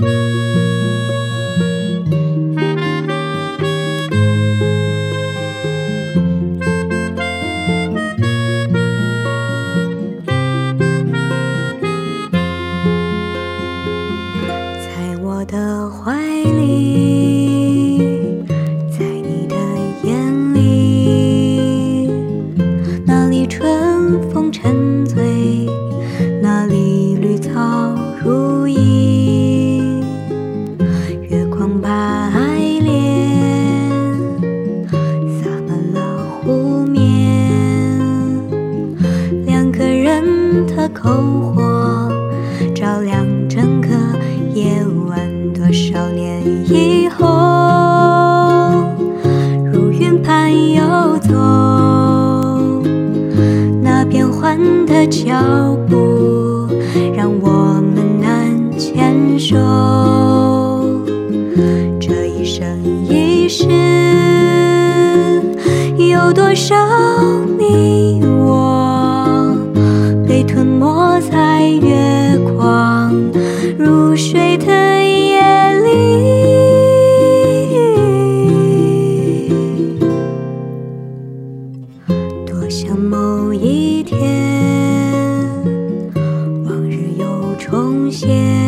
在我的怀里，在你的眼里，那里春风沉醉，那里绿草如茵，月光白莲洒满了湖面，两个人的篝火照亮整个夜晚。多少年以后，如云般游走，那变幻的脚步让我们难牵手。这一生一世，有多少你我被吞没在月光如水的夜里。多想某一天，往日又重现。